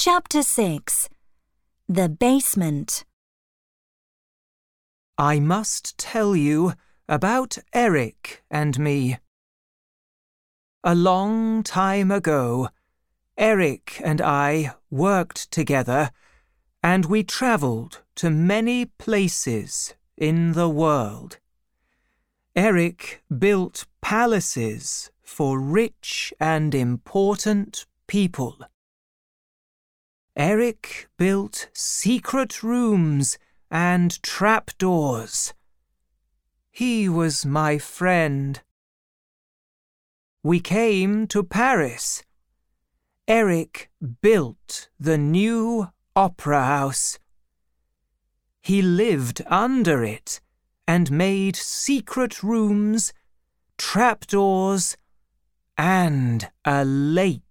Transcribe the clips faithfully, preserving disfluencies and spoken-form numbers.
Chapter six. The Basement. I must tell you about Eric and me. A long time ago, Eric and I worked together, and we travelled to many places in the world. Eric built palaces for rich and important people. Eric built secret rooms and trapdoors. He was my friend. We came to Paris. Eric built the new opera house. He lived under it and made secret rooms, trapdoors, and a lake.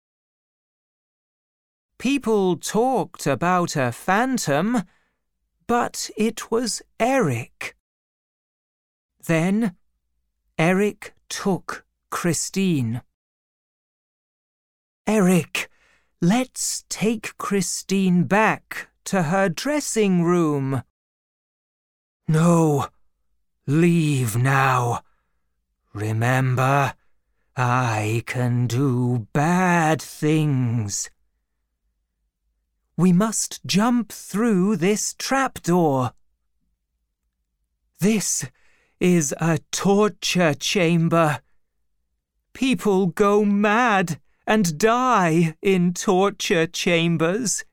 People talked about a phantom, but it was Eric. Then Eric took Christine. Eric, let's take Christine back to her dressing room. No, leave now. Remember, I can do bad things. We must jump through this trapdoor. This is a torture chamber. People go mad and die in torture chambers.